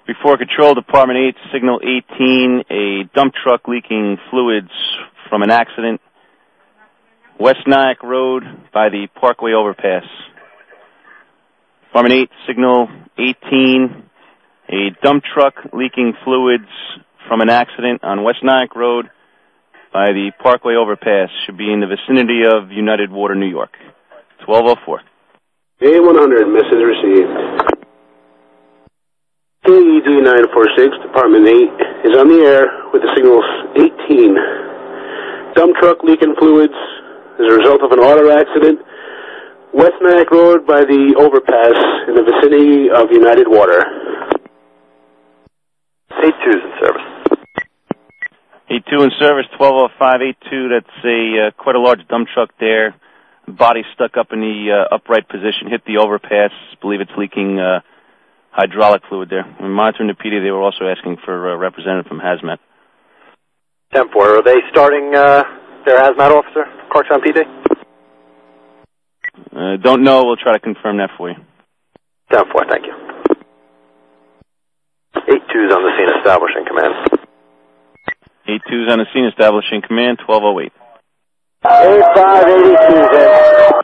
Before Control, Department 8, Signal 18, a dump truck leaking fluids from an accident. West Nyack Road by the Parkway Overpass. Department 8, Signal 18, a dump truck leaking fluids from an accident on West Nyack Road by the Parkway Overpass. Should be in the vicinity of United Water, New York. 1204. A100, message received. KED 946, Department 8, is on the air with the signals 18. Dump truck leaking fluids as a result of an auto accident. West Nyack Road by the overpass in the vicinity of United Water. 82's in service. 82 in service, 120582. That's quite a large dump truck there. Body stuck up in the upright position, hit the overpass. Believe it's leaking hydraulic fluid there. When monitoring the PD, they were also asking for a representative from Hazmat. 10-4. Are they starting their Hazmat officer, Clarkstown PD? Don't know. We'll try to confirm that for you. 10-4, thank you. 82's on the scene, establishing command. 82's on the scene, establishing command, 1208. 8582's in.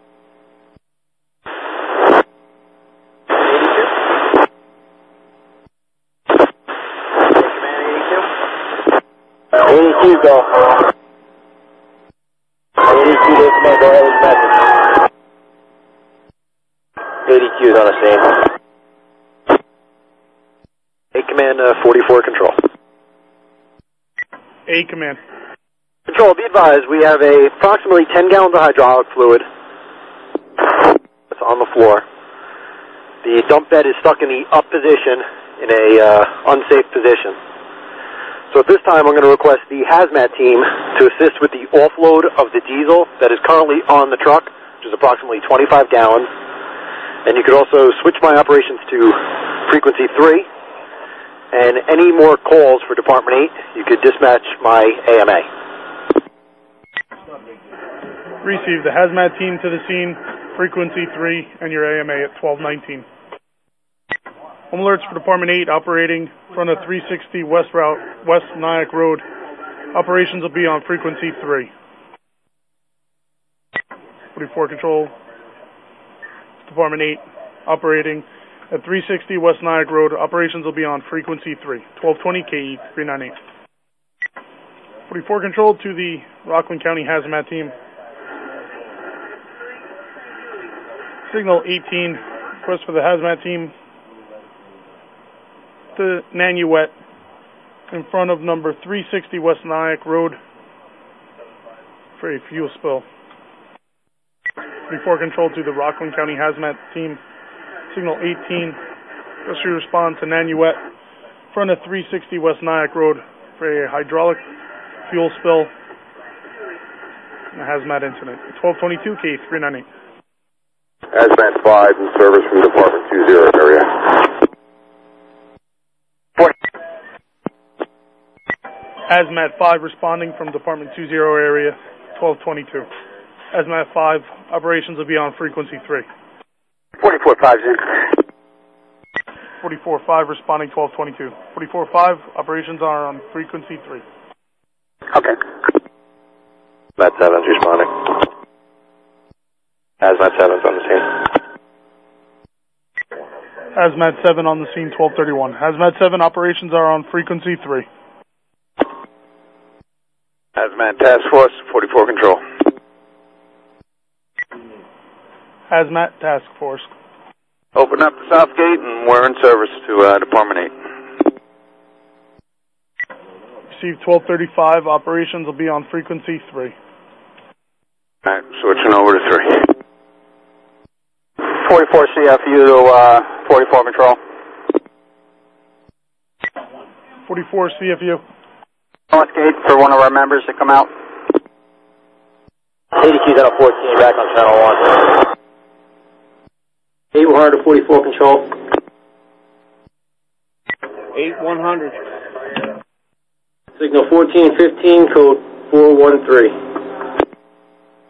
82 go. 82 to command, go ahead with the message. 82 is on the scene. 8 command, 44 control. 8 command. Control, be advised, we have approximately 10 gallons of hydraulic fluid that's on the floor. The dump bed is stuck in the up position in a unsafe position. So at this time, I'm going to request the Hazmat team to assist with the offload of the diesel that is currently on the truck, which is approximately 25 gallons. And you could also switch my operations to frequency 3. And any more calls for Department 8, you could dispatch my AMA. Receive the Hazmat team to the scene, frequency 3, and your AMA at 1219. Home alerts for Department 8 operating in front of 360 West Nyack Road. Operations will be on frequency 3. 44 Control, Department 8 operating at 360 West Nyack Road. Operations will be on frequency 3. 1220 KE 398. 44 Control to the Rockland County Hazmat team. Signal 18, request for the Hazmat team to Nanuet in front of number 360 West Nyack Road for a fuel spill. 44 Control to the Rockland County Hazmat team. Signal 18, rescue response to Nanuet in front of 360 West Nyack Road for a hydraulic fuel spill and a hazmat incident. 1222 K 398. Hazmat 5 in service from Department 20 area. Hazmat 5 responding from Department 20 area, 1222. Hazmat 5, operations will be on frequency 3. 44-5, 44-5 responding 1222. 44-5, operations are on frequency 3. Okay. Hazmat 7's responding. Hazmat 7's on the scene. Hazmat 7 on the scene, 1231. Hazmat 7, operations are on frequency 3. Hazmat Task Force, 44 Control. Hazmat Task Force. Open up the south gate and we're in service to Department 8. Received 1235, operations will be on frequency 3. Alright, switching over to 3. 44 CFU to 44 Control. 44 CFU. North gate for one of our members to come out. 82's on a 14, back on channel 1. 8100 to 44 Control. 8100. Signal 1415, code 413.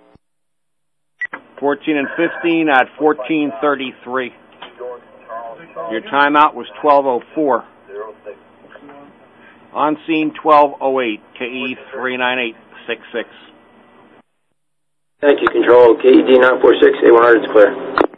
14 and 15 at 1433. Your timeout was 12:04. On scene 12:08, KE 39866. Thank you, Control. KED 946, A100 is clear.